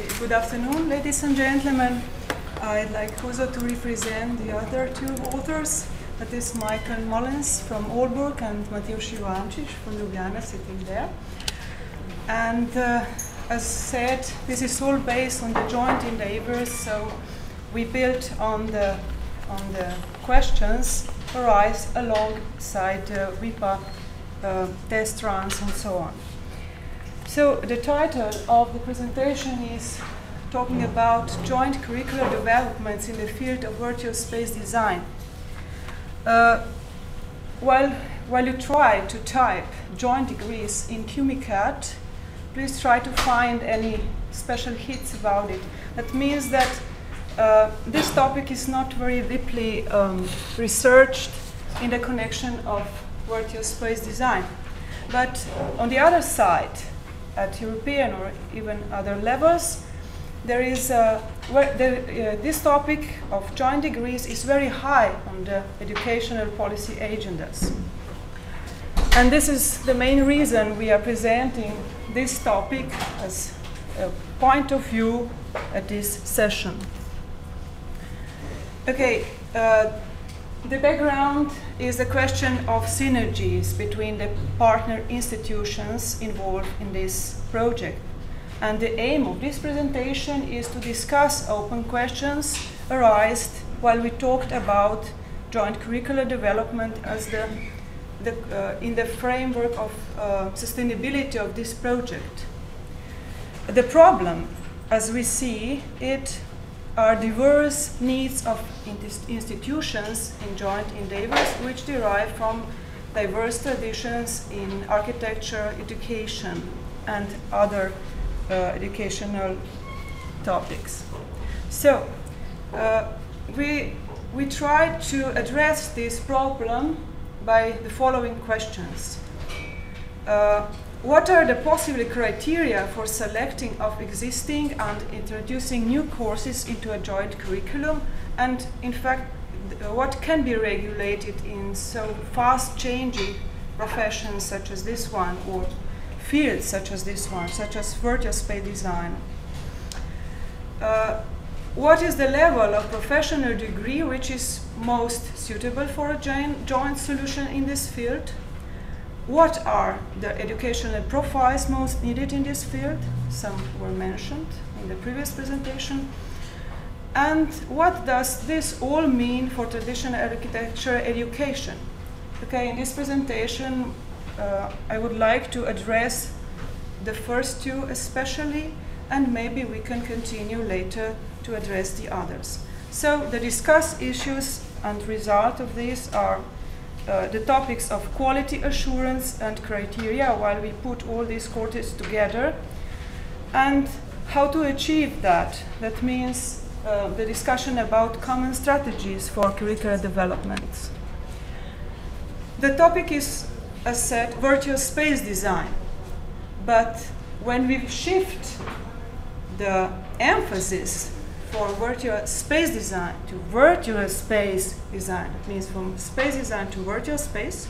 Good afternoon, ladies and gentlemen. I'd like also to represent the other two authors. That is Michael Mullins from Aalborg and Mateusz Ivancic from Ljubljana, sitting there. And as said, this is all based on the joint endeavors, so we built on the questions arise alongside WIPA test runs and so on. So the title of the presentation is talking about joint curricular developments in the field of virtual space design. While you try to type joint degrees in QMICAT, please try to find any special hits about it. That means that this topic is not very deeply researched in the connection of virtual space design. But on the other side, at European or even other levels, there is this topic of joint degrees is very high on the educational policy agendas. And this is the main reason we are presenting this topic as a point of view at this session. Okay, the background is the question of synergies between the partner institutions involved in this project. And the aim of this presentation is to discuss open questions arised while we talked about joint curricular development as in the framework of sustainability of this project. The problem, as we see it, are diverse needs of institutions in joint endeavors which derive from diverse traditions in architecture, education, and other educational topics. So we try to address this problem by the following questions. What are the possible criteria for selecting of existing and introducing new courses into a joint curriculum? And in fact, what can be regulated in so fast-changing professions such as this one, or fields such as this one, such as virtual space design? What is the level of professional degree which is most suitable for a joint solution in this field? What are the educational profiles most needed in this field? Some were mentioned in the previous presentation. And what does this all mean for traditional architecture education? Okay, in this presentation, I would like to address the first two especially, and maybe we can continue later to address the others. So the discussed issues and result of these are the topics of quality assurance and criteria while we put all these courses together, and how to achieve that. That means the discussion about common strategies for curricular development. The topic is, as said, virtual space design. But when we shift the emphasis for virtual space design to virtual space design, that means from space design to virtual space,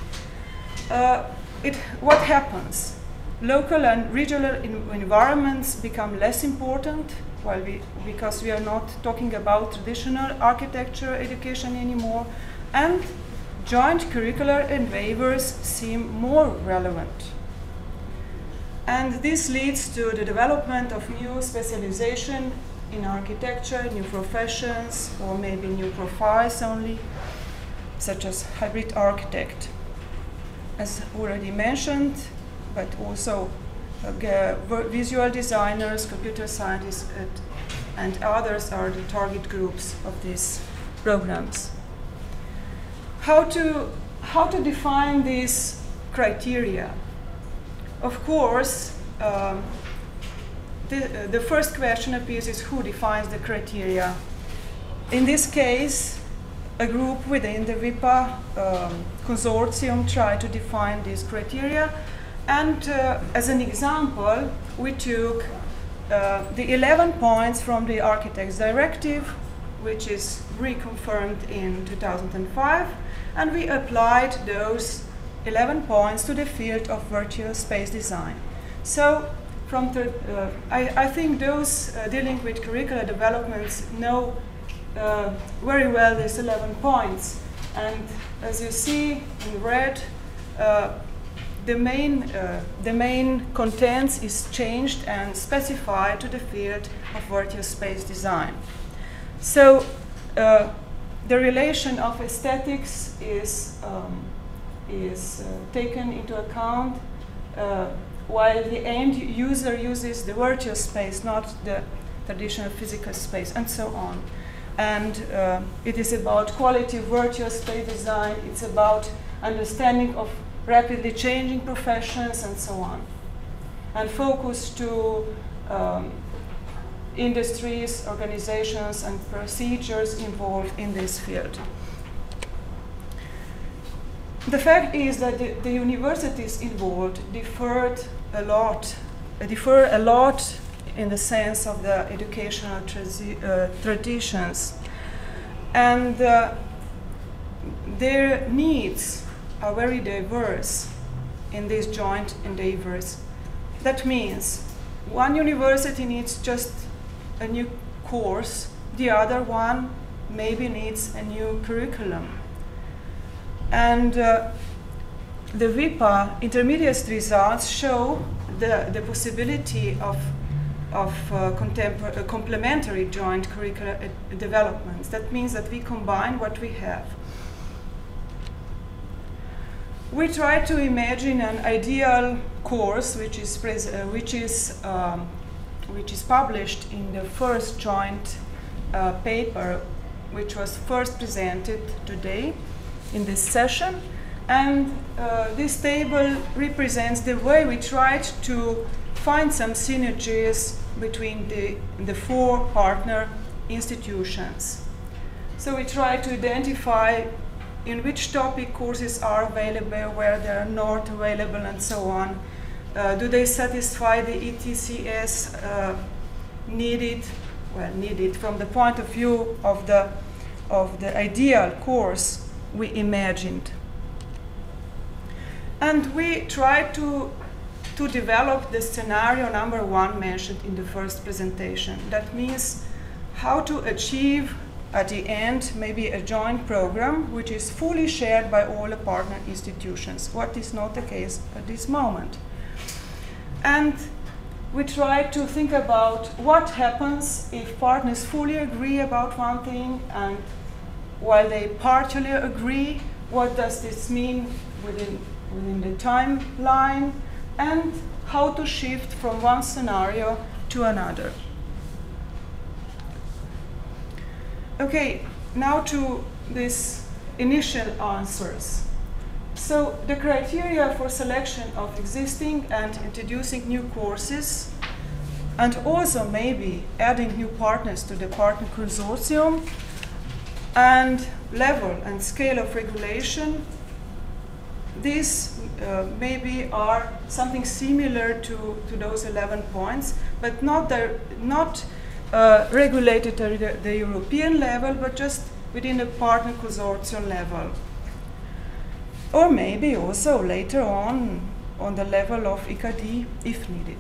what happens? Local and regional environments become less important because we are not talking about traditional architecture education anymore, and joint curricular endeavors seem more relevant. And this leads to the development of new specialization in architecture, new professions, or maybe new profiles only, such as hybrid architect. As already mentioned, but also visual designers, computer scientists, and others are the target groups of these programs. How to define these criteria? Of course, the first question appears is who defines the criteria. In this case, a group within the WIPA consortium tried to define these criteria, and as an example, we took the 11 points from the Architects Directive, which is reconfirmed in 2005, and we applied those 11 points to the field of virtual space design. So I think those dealing with curricular developments know very well these 11 points. And as you see in red, the main contents is changed and specified to the field of virtuous space design. So the relation of aesthetics is taken into account while the end user uses the virtual space, not the traditional physical space, and so on. And it is about quality virtual space design, it's about understanding of rapidly changing professions, and so on. And focus to industries, organizations, and procedures involved in this field. The fact is that the universities involved differ a lot in the sense of the educational traditions. And their needs are very diverse in these joint endeavors. That means one university needs just a new course, the other one maybe needs a new curriculum. And the VIPA intermediate results show the possibility of complementary joint curricular developments. That means that we combine what we have. We try to imagine an ideal course which is published in the first joint paper, which was first presented today in this session. And this table represents the way we tried to find some synergies between the four partner institutions. So we try to identify in which topic courses are available, where they are not available, and so on. Do they satisfy the ETCS needed from the point of view of the ideal course we imagined? And we tried to develop the scenario number 1 mentioned in the first presentation. That means how to achieve at the end maybe a joint program which is fully shared by all the partner institutions, what is not the case at this moment. And we try to think about what happens if partners fully agree about one thing, and while they partially agree, what does this mean within the timeline, and how to shift from one scenario to another. Okay, now to these initial answers. So the criteria for selection of existing and introducing new courses, and also maybe adding new partners to the partner consortium, and level and scale of regulation, these maybe are something similar to those 11 points, but not regulated at the European level, but just within the partner consortium level. Or maybe also later on the level of ICAD if needed.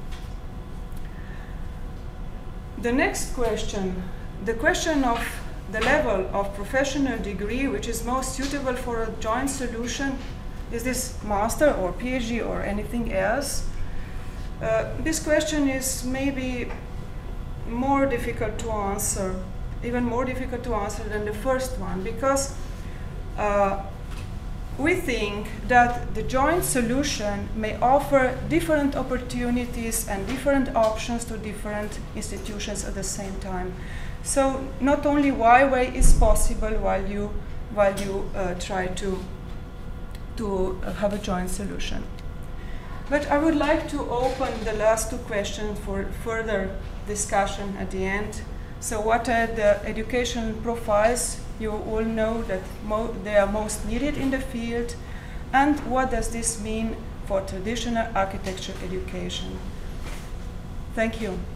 The next question, the question of the level of professional degree which is most suitable for a joint solution. Is this master or PhD or anything else? This question is maybe more difficult to answer, even more difficult to answer than the first one, because we think that the joint solution may offer different opportunities and different options to different institutions at the same time. So not only one way is possible while you try to have a joint solution. But I would like to open the last two questions for further discussion at the end. So what are the educational profiles you all know that they are most needed in the field, and what does this mean for traditional architecture education? Thank you.